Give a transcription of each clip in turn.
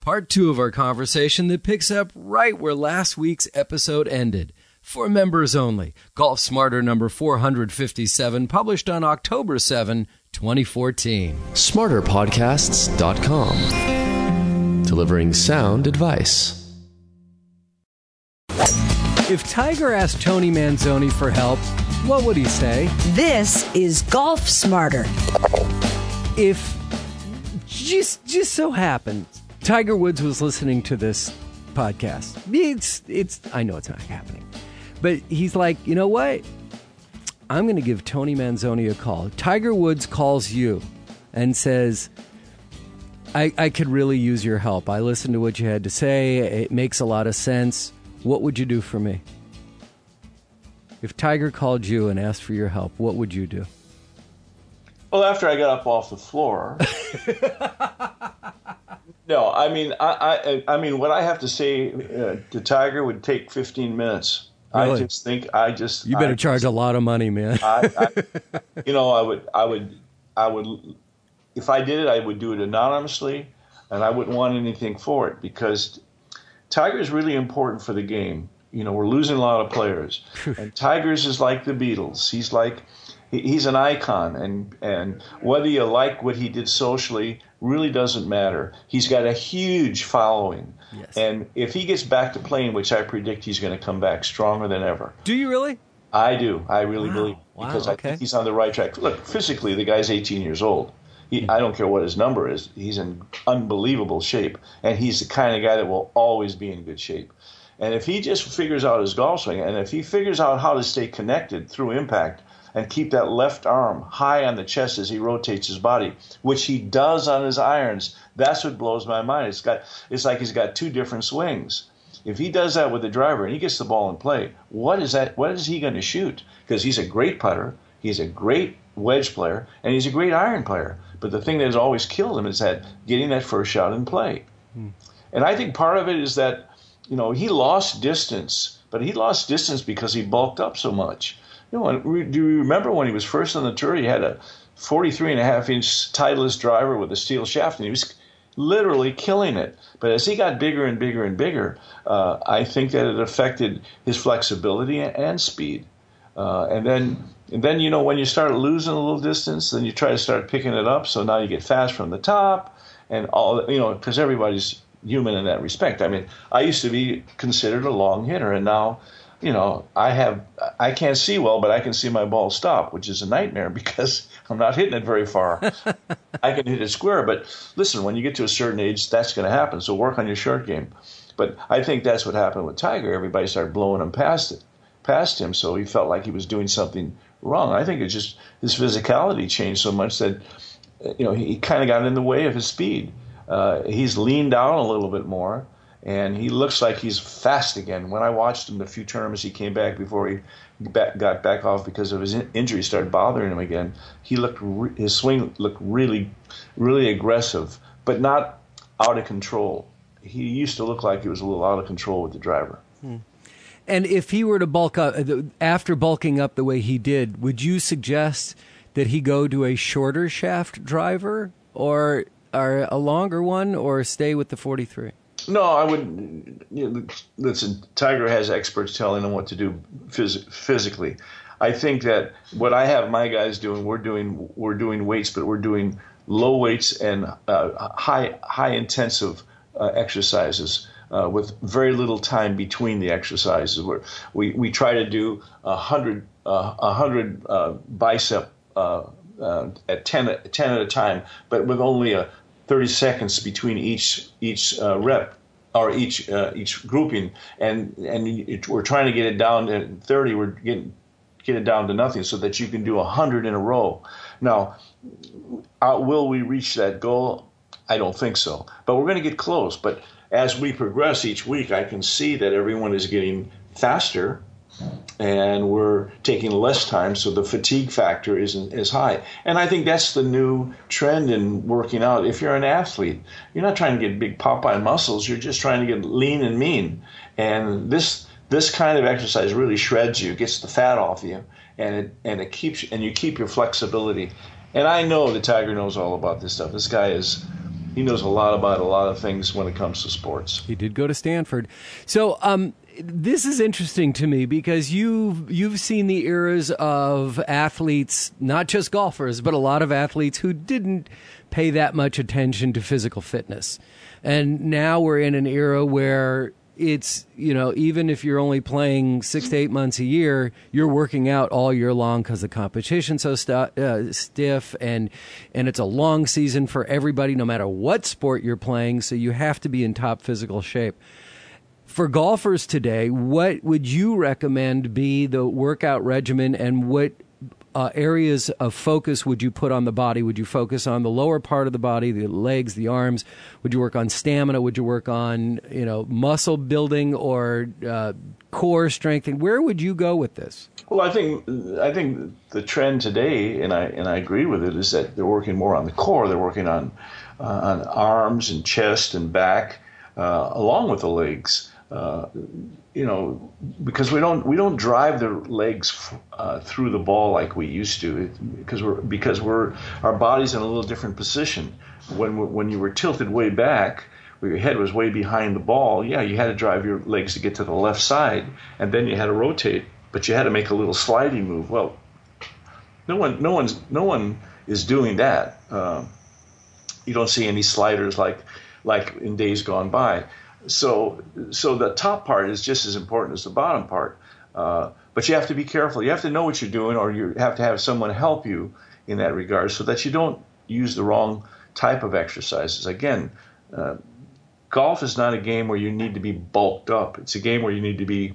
Part 2 of our conversation that picks up right where last week's episode ended. For members only, Golf Smarter number 457, published on October 7, 2014. SmarterPodcasts.com. Delivering sound advice. If Tiger asked Tony Manzoni for help, what would he say? This is Golf Smarter. If just so happened Tiger Woods was listening to this podcast, it's I know it's not happening, but he's like, you know what? I'm going to give Tony Manzoni a call. Tiger Woods calls you and says, I could really use your help. I listened to what you had to say. It makes a lot of sense. What would you do for me? If Tiger called you and asked for your help, what would you do? Well, after I got up off the floor, no, I mean, what I have to say to Tiger would take 15 minutes. Really? You better charge a lot of money, man. I would, if I did it, I would do it anonymously, and I wouldn't want anything for it because Tiger is really important for the game. You know, we're losing a lot of players, and Tiger's is like the Beatles. He's an icon, and whether you like what he did socially really doesn't matter. He's got a huge following, yes. And if he gets back to playing, which I predict he's going to come back stronger than ever. Do you really? I do. I really believe because I think he's on the right track. Look, physically, the guy's 18 years old. I don't care what his number is. He's in unbelievable shape, and he's the kind of guy that will always be in good shape. And if he just figures out his golf swing, and if he figures out how to stay connected through impact and keep that left arm high on the chest as he rotates his body, which he does on his irons, that's what blows my mind. It's like he's got two different swings. If he does that with the driver and he gets the ball in play, what is he going to shoot? Because he's a great putter, he's a great wedge player, and he's a great iron player. But the thing that has always killed him is that getting that first shot in play. And I think part of it is that, you know, he lost distance, but he lost distance because he bulked up so much. You know, do you remember when he was first on the tour, he had a 43.5-inch Titleist driver with a steel shaft, and he was literally killing it. But as he got bigger and bigger and bigger, I think that it affected his flexibility and speed. And then, you know, when you start losing a little distance, then you try to start picking it up. So now you get fast from the top and all, you know, because everybody's human in that respect. I mean, I used to be considered a long hitter, and now, you know, I can't see well, but I can see my ball stop, which is a nightmare because I'm not hitting it very far. I can hit it square, but listen, when you get to a certain age, that's going to happen. So work on your short game. But I think that's what happened with Tiger. Everybody started blowing him past him, so he felt like he was doing something wrong. I think it's just his physicality changed so much that, you know, he kind of got in the way of his speed. He's leaned out a little bit more, and he looks like he's fast again. When I watched him the few tournaments he came back before he got back off because of his injury started bothering him again, his swing looked really, really aggressive, but not out of control. He used to look like he was a little out of control with the driver. And if he were to bulk up, after bulking up the way he did, would you suggest that he go to a shorter shaft driver or a longer one, or stay with the 43? No, I wouldn't. You know, listen, Tiger has experts telling him what to do physically. I think that what I have my guys doing, we're doing weights, but we're doing low weights and high intensive exercises. With very little time between the exercises, we try to do 100 bicep at 10 at a time, but with only 30 seconds between each rep or each grouping, and we're trying to get it down to 30. We're get it down to nothing so that you can do 100 in a row. Now, will we reach that goal? I don't think so, but we're going to get close. But as we progress each week, I can see that everyone is getting faster and we're taking less time, so the fatigue factor isn't as high. And I think that's the new trend in working out. If you're an athlete, you're not trying to get big Popeye muscles, you're just trying to get lean and mean. And this kind of exercise really shreds you, gets the fat off you, and you keep your flexibility. And I know that Tiger knows all about this stuff. This guy is he knows a lot about a lot of things when it comes to sports. He did go to Stanford. So this is interesting to me because you've seen the eras of athletes, not just golfers, but a lot of athletes who didn't pay that much attention to physical fitness. And now we're in an era where it's, even if you're only playing 6 to 8 months a year, you're working out all year long because the competition's so stiff, and it's a long season for everybody, no matter what sport you're playing. So you have to be in top physical shape. For golfers today, what would you recommend be the workout regimen, and what areas of focus would you put on the body? Would you focus on the lower part of the body, the legs, the arms? Would you work on stamina? Would you work on, muscle building or core strengthening? Where would you go with this? Well, I think the trend today, and I agree with it, is that they're working more on the core. They're working on arms and chest and back, along with the legs. Because we don't drive the legs through the ball like we used to, because our body's in a little different position. When you were tilted way back, where your head was way behind the ball, you had to drive your legs to get to the left side, and then you had to rotate, but you had to make a little sliding move. Well, no one is doing that. You don't see any sliders like in days gone by. So the top part is just as important as the bottom part, but you have to be careful. You have to know what you're doing, or you have to have someone help you in that regard, so that you don't use the wrong type of exercises. Again, golf is not a game where you need to be bulked up. It's a game where you need to be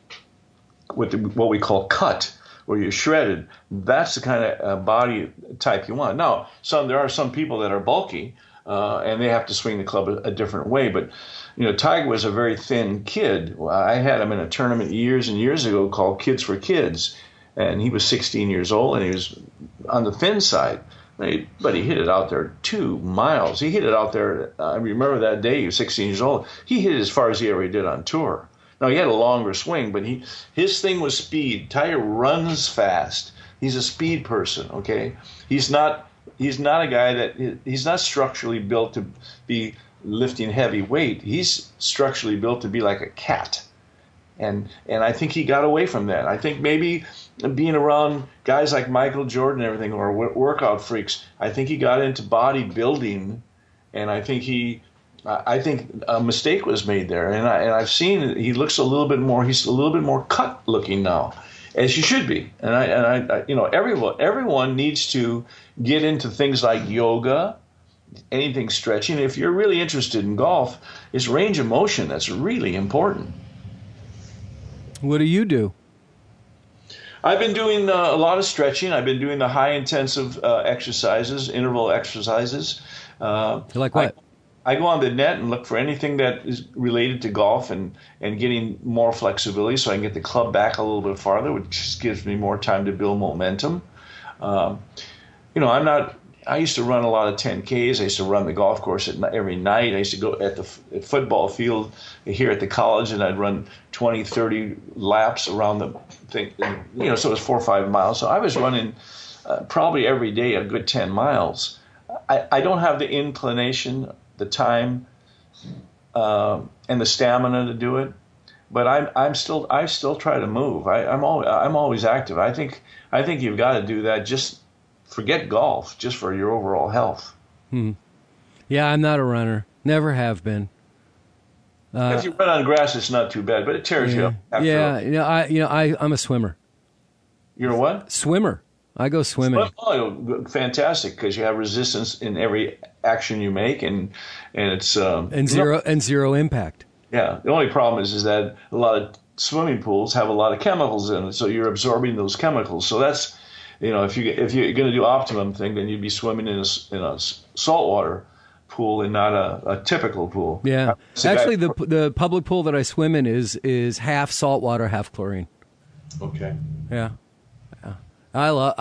what we call cut, where you're shredded. That's the kind of body type you want. Now, there are some people that are bulky, and they have to swing the club a different way, but Tiger was a very thin kid. I had him in a tournament years and years ago called Kids for Kids, and he was 16 years old, and he was on the thin side. But he hit it out there 2 miles. He hit it out there. I remember that day, he was 16 years old. He hit it as far as he ever did on tour. Now, he had a longer swing, but his thing was speed. Tiger runs fast. He's a speed person, okay? He's not a guy he's not structurally built to be lifting heavy weight. He's structurally built to be like a cat, and I think he got away from that. I think maybe being around guys like Michael Jordan and everything, or workout freaks, I think he got into bodybuilding, and I think a mistake was made there. And I've seen he looks he's a little bit more cut looking now, as you should be. And I everyone needs to get into things like yoga, anything stretching. If you're really interested in golf, it's range of motion that's really important. What do you do? I've been doing a lot of stretching. I've been doing the high intensive exercises, interval exercises. Like what? I go on the net and look for anything that is related to golf and getting more flexibility, so I can get the club back a little bit farther, which just gives me more time to build momentum. I used to run a lot of 10Ks. I used to run the golf course every night. I used to go at the football field here at the college, and I'd run 20, 30 laps around the thing. So it was 4 or 5 miles. So I was running probably every day a good 10 miles. I don't have the inclination, the time, and the stamina to do it, but I still try to move. I'm always active. I think you've got to do that. Just forget golf, just for your overall health. Yeah, I'm not a runner. Never have been. If you run on grass, it's not too bad, but it tears you up. I'm a swimmer. You're a what? Swimmer. I go swimming. Oh, fantastic! Because you have resistance in every action you make, and it's zero impact. Yeah. The only problem is that a lot of swimming pools have a lot of chemicals in it, so you're absorbing those chemicals. So that's, if you're going to do optimum thing, then you'd be swimming in a saltwater pool and not a typical pool. Yeah. Actually, the public pool that I swim in is half saltwater, half chlorine. Okay. Yeah. I love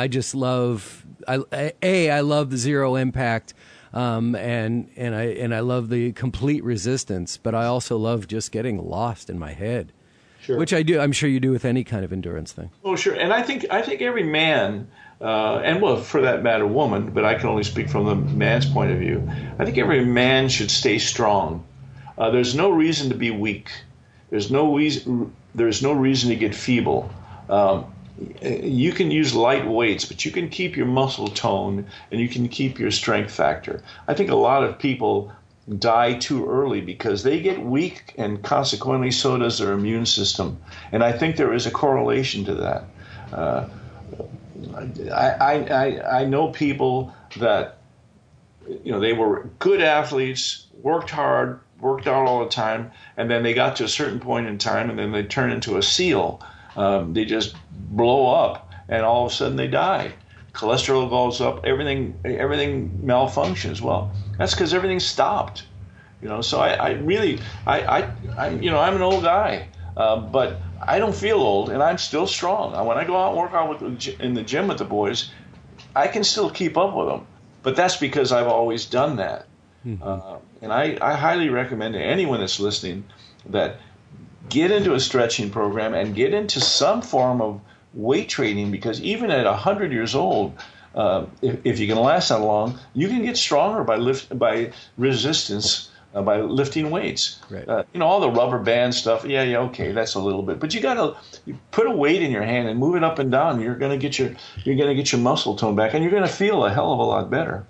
the zero impact, and I love the complete resistance, but I also love just getting lost in my head, sure. Which I do. I'm sure you do with any kind of endurance thing. Oh, sure. And I think every man and well, for that matter, woman, but I can only speak from the man's point of view. I think every man should stay strong. There's no reason to be weak. There's no reason to get feeble. You can use light weights, but you can keep your muscle tone and you can keep your strength factor. I think a lot of people die too early because they get weak, and consequently so does their immune system. And I think there is a correlation to that. I know people that, they were good athletes, worked hard, worked out all the time, and then they got to a certain point in time, and then they turn into a seal. They just blow up, and all of a sudden they die. Cholesterol goes up, everything malfunctions. Well, that's because everything stopped. So I'm an old guy, but I don't feel old, and I'm still strong. When I go out and work out in the gym with the boys, I can still keep up with them. But that's because I've always done that. Mm-hmm. And I highly recommend to anyone that's listening that get into a stretching program and get into some form of weight training, because even at 100 years old, if you can last that long, you can get stronger by resistance, by lifting weights. Right. All the rubber band stuff, okay, that's a little bit, but you put a weight in your hand and move it up and down. You're going to get your muscle tone back, and you're going to feel a hell of a lot better.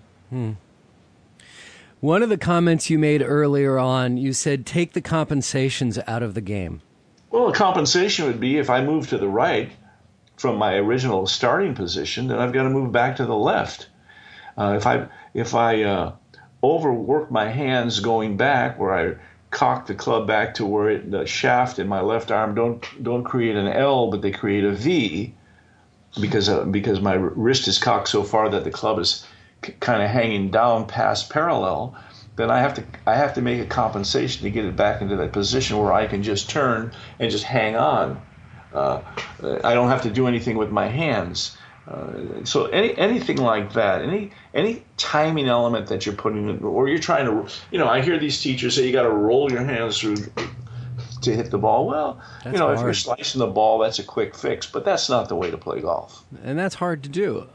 One of the comments you made earlier on, you said take the compensations out of the game. Well, the compensation would be if I move to the right from my original starting position, then I've got to move back to the left. If I overwork my hands going back, where I cock the club back to where the shaft in my left arm don't create an L, but they create a V, because my wrist is cocked so far that the club is kind of hanging down past parallel, then I have to make a compensation to get it back into that position where I can just turn and just hang on. I don't have to do anything with my hands. So anything like that, any timing element that you're putting in, or you're trying to, I hear these teachers say you got to roll your hands through to hit the ball. Well, that's if hard. You're slicing the ball, that's a quick fix, but that's not the way to play golf. And that's hard to do.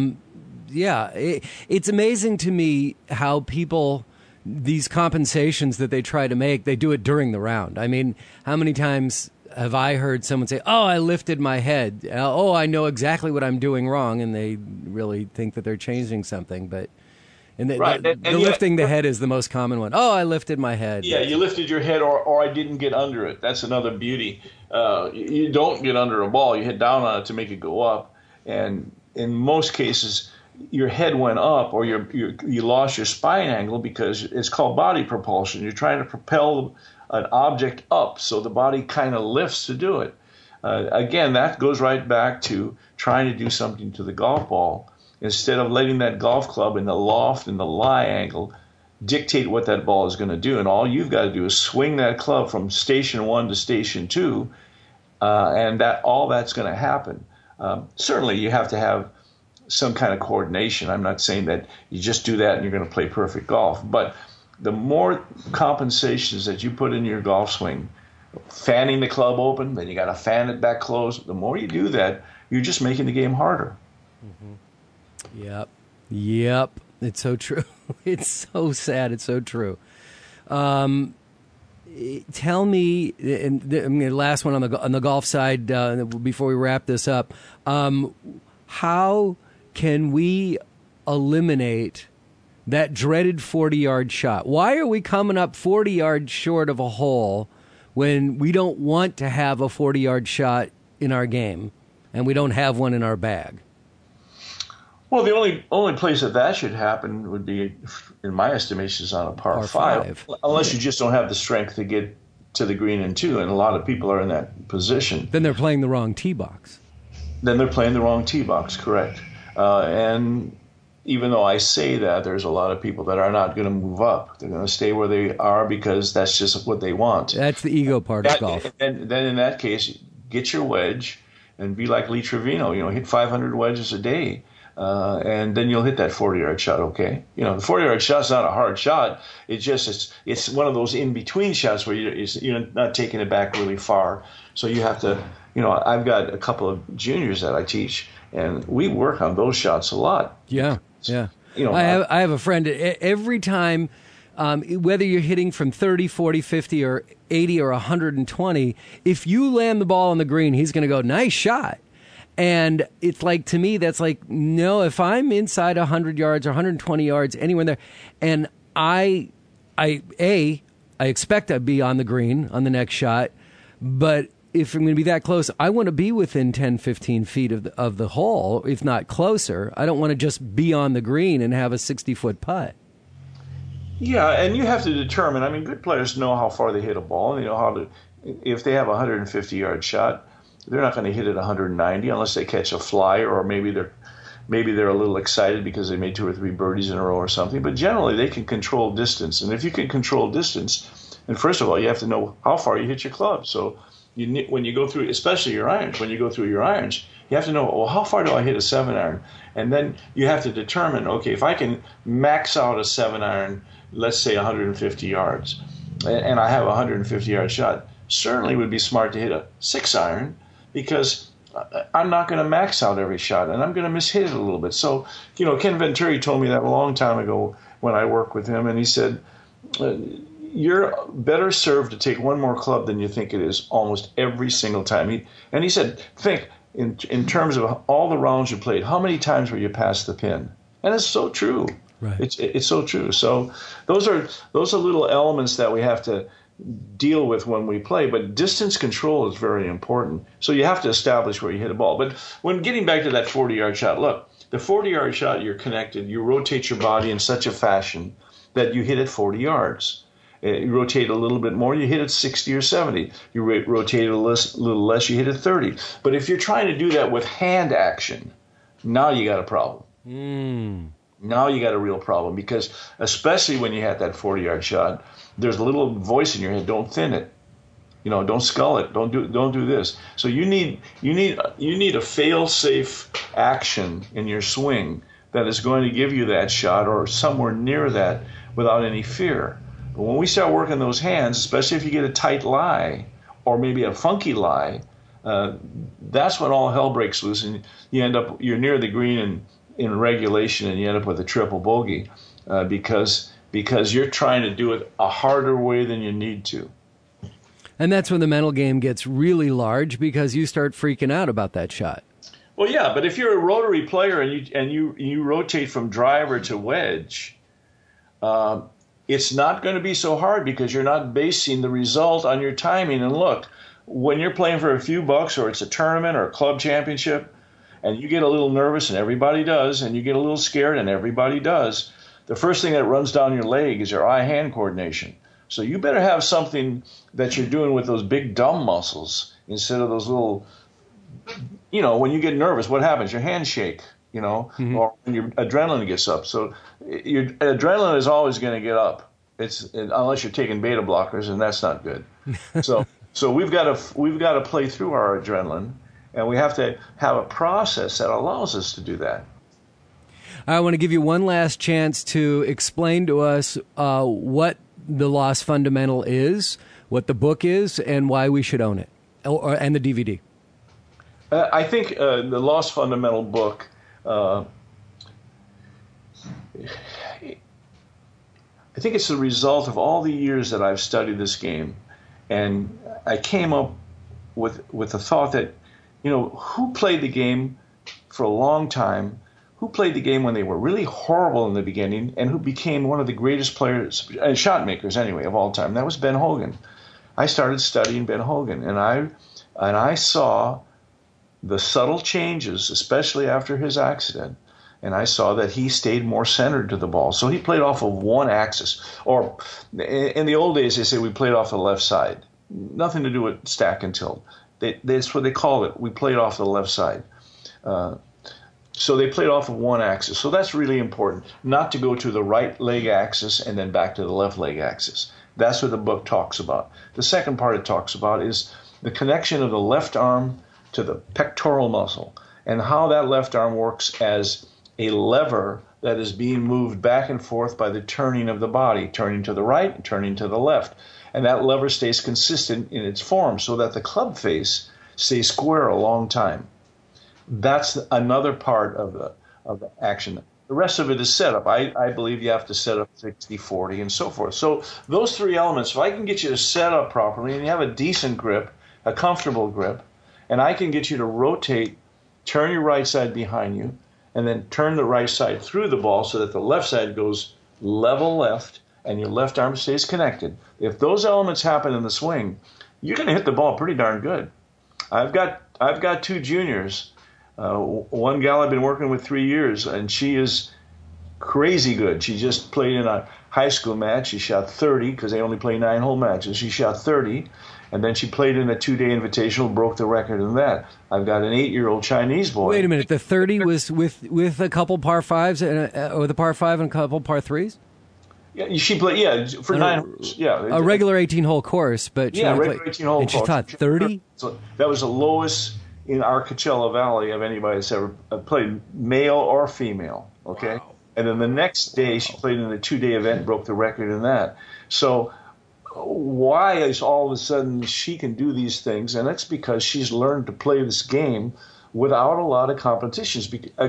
It's amazing to me how people, these compensations that they try to make, they do it during the round. I mean, how many times have I heard someone say, "Oh, I lifted my head. Oh, I know exactly what I'm doing wrong," and they really think that they're changing something. But the lifting the head is the most common one. "Oh, I lifted my head." Yeah, you lifted your head, or I didn't get under it. That's another beauty. You don't get under a ball. You hit down on it to make it go up. And in most cases, your head went up, or you lost your spine angle, because it's called body propulsion. You're trying to propel an object up, so the body kind of lifts to do it. Again, that goes right back to trying to do something to the golf ball, instead of letting that golf club in the loft and the lie angle dictate what that ball is going to do. And all you've got to do is swing that club from station 1 to station 2, and that's going to happen. Certainly, you have to have some kind of coordination. I'm not saying that you just do that and you're going to play perfect golf, but the more compensations that you put in your golf swing, fanning the club open, then you got to fan it back closed. The more you do that, you're just making the game harder. Mm-hmm. Yep. It's so true. It's so sad. It's so true. Tell me, and the last one on the golf side before we wrap this up. How can we eliminate that dreaded 40-yard shot? Why are we coming up 40 yards short of a hole when we don't want to have a 40-yard shot in our game and we don't have one in our bag? Well, the only place that should happen would be, in my estimation, is on a par five, unless you just don't have the strength to get to the green in 2, and a lot of people are in that position. Then they're playing the wrong tee box. Correct. And even though I say that, there's a lot of people that are not going to move up. They're going to stay where they are because that's just what they want. That's the ego part of golf. And then in that case, get your wedge and be like Lee Trevino. Hit 500 wedges a day. and then you'll hit that 40-yard shot. Okay, the 40-yard shot's not a hard shot. It's one of those in between shots where you're not taking it back really far. So you have to, I've got a couple of juniors that I teach, and we work on those shots a lot. Yeah. I have a friend. Every time, whether you're hitting from 30, 40, 50, or 80 or 120, if you land the ball on the green, he's going to go, nice shot. And it's like, to me, that's like, no, if I'm inside 100 yards or 120 yards, anywhere there, and I expect to be on the green on the next shot, but if I'm going to be that close, I want to be within 10, 15 feet of the hole, if not closer. I don't want to just be on the green and have a 60-foot putt. Yeah, and you have to determine, good players know how far they hit a ball. They know how to, if they have a 150-yard shot, they're not going to hit it 190 unless they catch a flyer, or maybe they're a little excited because they made 2 or 3 birdies in a row or something. But generally, they can control distance. And if you can control distance, and first of all, you have to know how far you hit your club. So when you go through, especially your irons, when you go through your irons, you have to know, well, how far do I hit a 7-iron? And then you have to determine, okay, if I can max out a 7-iron, let's say 150 yards, and I have a 150-yard shot, certainly it would be smart to hit a 6-iron, because I'm not going to max out every shot, and I'm going to mishit it a little bit. So, Ken Venturi told me that a long time ago when I worked with him, and he said, you're better served to take one more club than you think it is almost every single time. He said, think, in terms of all the rounds you played, how many times were you past the pin? And it's so true. Right. It's so true. So those are little elements that we have to deal with when we play, but distance control is very important. So you have to establish where you hit a ball. But when getting back to that 40-yard shot, look, the 40-yard shot, you're connected. You rotate your body in such a fashion that you hit it 40 yards. You rotate a little bit more, you hit it 60 or 70. You rotate a little less, you hit it 30. But if you're trying to do that with hand action, now you got a problem. Now you got a real problem, because especially when you had that 40-yard shot, there's a little voice in your head, don't thin it. Don't scull it. Don't do this. So you need a fail-safe action in your swing that is going to give you that shot or somewhere near that without any fear. But when we start working those hands, especially if you get a tight lie or maybe a funky lie, that's when all hell breaks loose, and you're near the green in regulation, and you end up with a triple bogey because you're trying to do it a harder way than you need to. And that's when the mental game gets really large, because you start freaking out about that shot. Well, yeah, but if you're a rotary player and you rotate from driver to wedge, it's not going to be so hard, because you're not basing the result on your timing. And look, when you're playing for a few bucks, or it's a tournament or a club championship, and you get a little nervous, and everybody does, and you get a little scared, and everybody does, the first thing that runs down your leg is your eye-hand coordination. So you better have something that you're doing with those big dumb muscles instead of those little, when you get nervous, what happens? Your hands shake, or when your adrenaline gets up. So your adrenaline is always going to get up. Unless you're taking beta blockers, and that's not good. So we've got to play through our adrenaline, and we have to have a process that allows us to do that. I want to give you one last chance to explain to us what the Lost Fundamental is, what the book is, and why we should own it, and the DVD. I think the Lost Fundamental book, I think it's the result of all the years that I've studied this game. And I came up with the thought that, who played the game for a long time, who played the game when they were really horrible in the beginning, and who became one of the greatest players, shot makers anyway, of all time. That was Ben Hogan. I started studying Ben Hogan, and I saw the subtle changes, especially after his accident, and I saw that he stayed more centered to the ball. So he played off of one axis, or in the old days they say we played off the left side. Nothing to do with stack and tilt. That's what they called it. We played off the left side. So they played off of one axis. So that's really important, not to go to the right leg axis and then back to the left leg axis. That's what the book talks about. The second part it talks about is the connection of the left arm to the pectoral muscle, and how that left arm works as a lever that is being moved back and forth by the turning of the body, turning to the right and turning to the left. And that lever stays consistent in its form so that the club face stays square a long time. That's another part of the action. The rest of it is setup. I believe you have to set up 60, 40, and so forth. So those three elements, if I can get you to set up properly and you have a decent grip, a comfortable grip, and I can get you to rotate, turn your right side behind you, and then turn the right side through the ball so that the left side goes level left and your left arm stays connected. If those elements happen in the swing, you're going to hit the ball pretty darn good. I've got two juniors. One gal I've been working with 3 years, and she is crazy good. She just played in a high school match. She shot 30 because they only play 9-hole matches. She shot 30, and then she played in a 2-day invitational, broke the record in that. I've got an 8-year-old Chinese boy. Wait a minute. The 30 was with a couple par fives, or the par 5 and a couple par 3s? Yeah, she played. Yeah, for 9 holes. Yeah, a regular 18-hole course, but she regular 18-hole and course. She taught 30. So that was the lowest in our Coachella Valley of anybody that's ever played, male or female. Okay, wow. And then the next day she played in a 2-day event and broke the record in that. So why is all of a sudden she can do these things? And that's because she's learned to play this game without a lot of compensations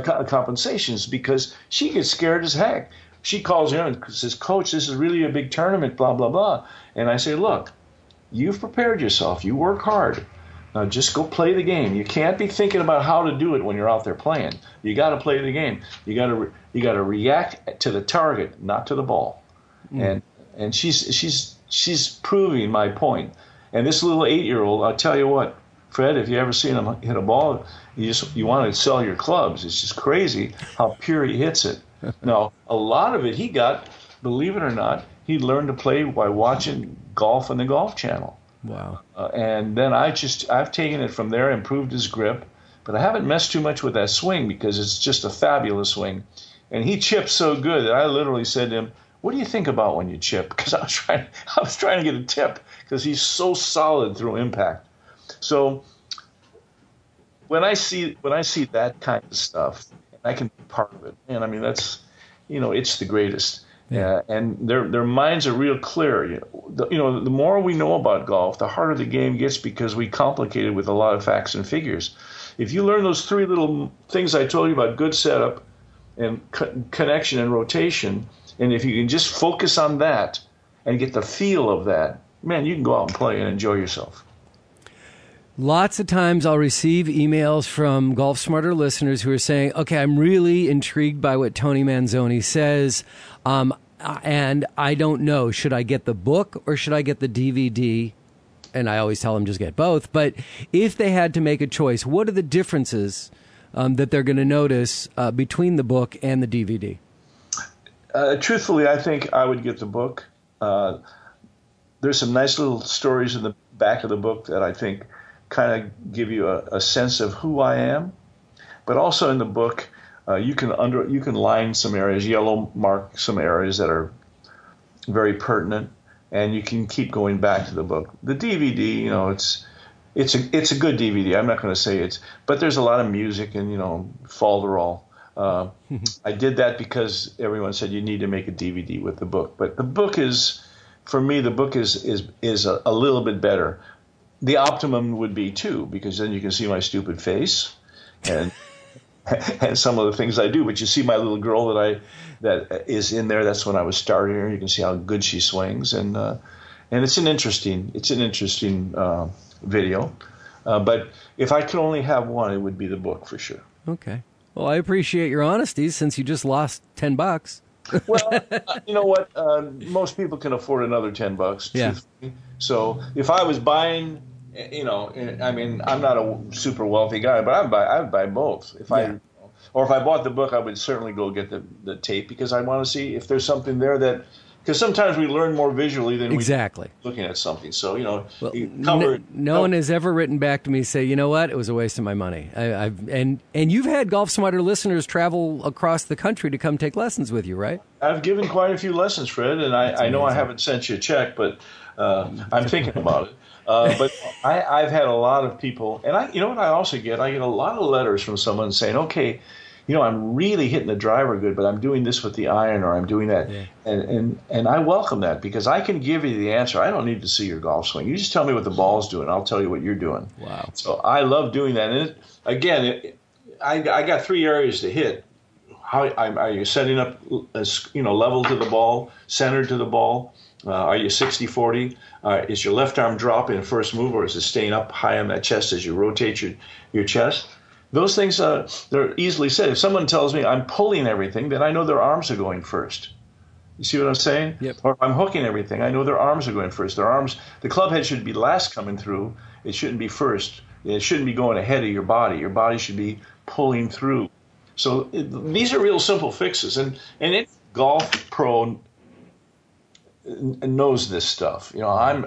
because she gets scared as heck. She calls in and says, "Coach, this is really a big tournament, blah, blah, blah." And I say, "Look, you've prepared yourself. You work hard. Now just go play the game. You can't be thinking about how to do it when you're out there playing. You got to play the game. You got to react to the target, not to the ball." And she's proving my point. And this little 8-year-old, I'll tell you what, Fred, if you ever seen him hit a ball, you want to sell your clubs. It's just crazy how pure he hits it. Now, a lot of it he got, believe it or not, he learned to play by watching golf on the Golf Channel. Wow. And then I've taken it from there, improved his grip, but I haven't messed too much with that swing because it's just a fabulous swing. And he chips so good that I literally said to him, "What do you think about when you chip?" Because I was trying to get a tip because he's so solid through impact. So when I see that kind of stuff, I can be part of it. And I mean, that's, it's the greatest. Yeah. And their minds are real clear. The more we know about golf, the harder the game gets because we complicate it with a lot of facts and figures. If you learn those 3 little things I told you about good setup and connection and rotation, and if you can just focus on that and get the feel of that, man, you can go out and play and enjoy yourself. Lots of times I'll receive emails from Golf Smarter listeners who are saying, "Okay, I'm really intrigued by what Tony Manzoni says, and I don't know, should I get the book or should I get the DVD?" And I always tell them just get both. But if they had to make a choice, what are the differences that they're going to notice between the book and the DVD? Truthfully, I think I would get the book. There's some nice little stories in the back of the book that I think kind of give you a sense of who I am. But also in the book, you can line some areas, yellow mark some areas that are very pertinent, and you can keep going back to the book. The DVD, it's a good DVD. I'm not going to say but there's a lot of music and falderall. I did that because everyone said you need to make a DVD with the book. But the book is, for me, a little bit better. The optimum would be 2, because then you can see my stupid face and and some of the things I do. But you see my little girl that is in there. That's when I was starting her. You can see how good she swings, and it's an interesting video. But if I could only have one, it would be the book for sure. Okay. Well, I appreciate your honesty since you just lost $10. Well, you know what? Most people can afford another $10. Yeah. So if I was buying, I mean, I'm not a super wealthy guy, but I would buy both. If I bought the book, I would certainly go get the tape because I want to see if there's something there that. Because sometimes we learn more visually than exactly looking at something. So, no one has ever written back to me and say, "You know what? It was a waste of my money." And you've had Golf Smarter listeners travel across the country to come take lessons with you, right? I've given quite a few lessons, Fred, and I know I haven't sent you a check, but I'm thinking about it. But I've had a lot of people, and I get a lot of letters from someone saying, "Okay, I'm really hitting the driver good, but I'm doing this with the iron, or I'm doing that. Yeah. And I welcome that, because I can give you the answer. I don't need to see your golf swing. You just tell me what the ball's doing. I'll tell you what you're doing. Wow. So I love doing that. And I got 3 areas to hit. Are you setting up, level to the ball, centered to the ball? Are you 60-40? Is your left arm dropping in first move, or is it staying up high on that chest as you rotate your chest? Those things, they're easily said. If someone tells me I'm pulling everything, then I know their arms are going first. You see what I'm saying? Yep. Or if I'm hooking everything, I know their arms are going first. The club head should be last coming through. It shouldn't be first. It shouldn't be going ahead of your body. Your body should be pulling through. So these are real simple fixes. And any golf pro knows this stuff. I'm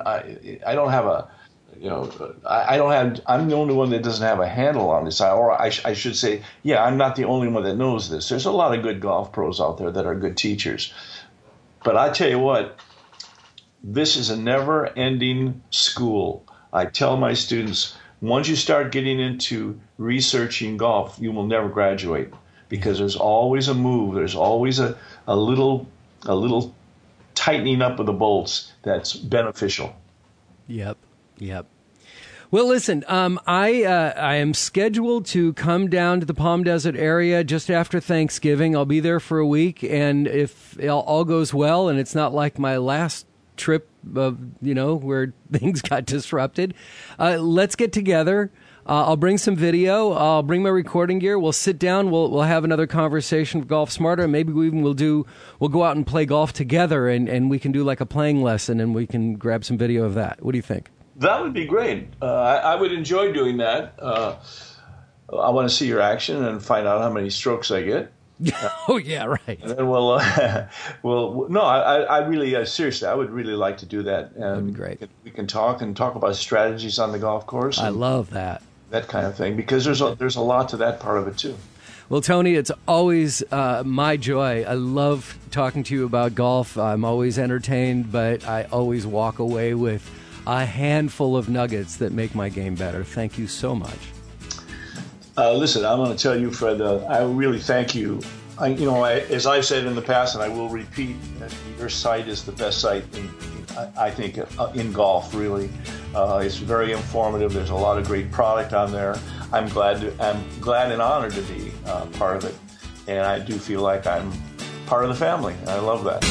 the only one that doesn't have a handle on this. I should say, I'm not the only one that knows this. There's a lot of good golf pros out there that are good teachers. But I tell you what, this is a never-ending school. I tell my students, once you start getting into researching golf, you will never graduate, because there's always a move. There's always a little tightening up of the bolts that's beneficial. Yep. Well, listen, I am scheduled to come down to the Palm Desert area just after Thanksgiving. I'll be there for a week, and if all goes well and it's not like my last trip of, where things got disrupted, let's get together. I'll bring some video. I'll bring my recording gear. We'll sit down. We'll have another conversation with Golf Smarter. And maybe we'll go out and play golf together, and we can do like a playing lesson, and we can grab some video of that. What do you think? That would be great. I would enjoy doing that. I want to see your action and find out how many strokes I get. Oh yeah, right. And then I really seriously, I would really like to do that. And that'd be great. We can talk about strategies on the golf course. I love that kind of thing, because there's a lot to that part of it too. Well, Tony, it's always my joy. I love talking to you about golf. I'm always entertained, but I always walk away with a handful of nuggets that make my game better. Thank you so much. Listen, I'm going to tell you, Fred, I really thank you. As I've said in the past, and I will repeat, your site is the best site, I think, in golf, really. It's very informative. There's a lot of great product on there. I'm glad and honored to be part of it. And I do feel like I'm part of the family. And I love that.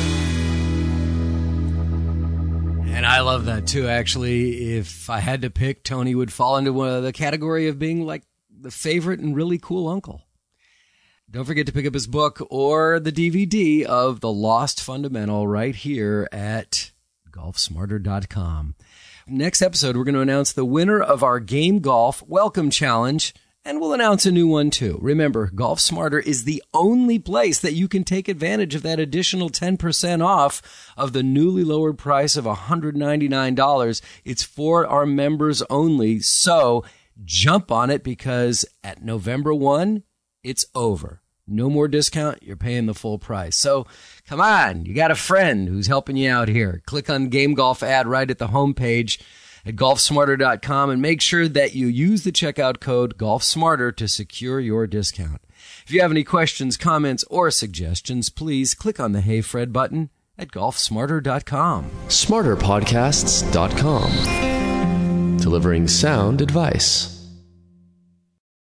And I love that, too. Actually, if I had to pick, Tony would fall into the category of being like the favorite and really cool uncle. Don't forget to pick up his book or the DVD of The Lost Fundamental right here at golfsmarter.com. Next episode, we're going to announce the winner of our Game Golf Welcome Challenge, and we'll announce a new one too. Remember, Golf Smarter is the only place that you can take advantage of that additional 10% off of the newly lowered price of $199. It's for our members only, so jump on it, because at November 1, it's over. No more discount. You're paying the full price. So come on. You got a friend who's helping you out here. Click on Game Golf ad right at the homepage at golfsmarter.com and make sure that you use the checkout code GolfSmarter to secure your discount. If you have any questions, comments, or suggestions, please click on the Hey Fred button at golfsmarter.com. SmarterPodcasts.com. Delivering sound advice.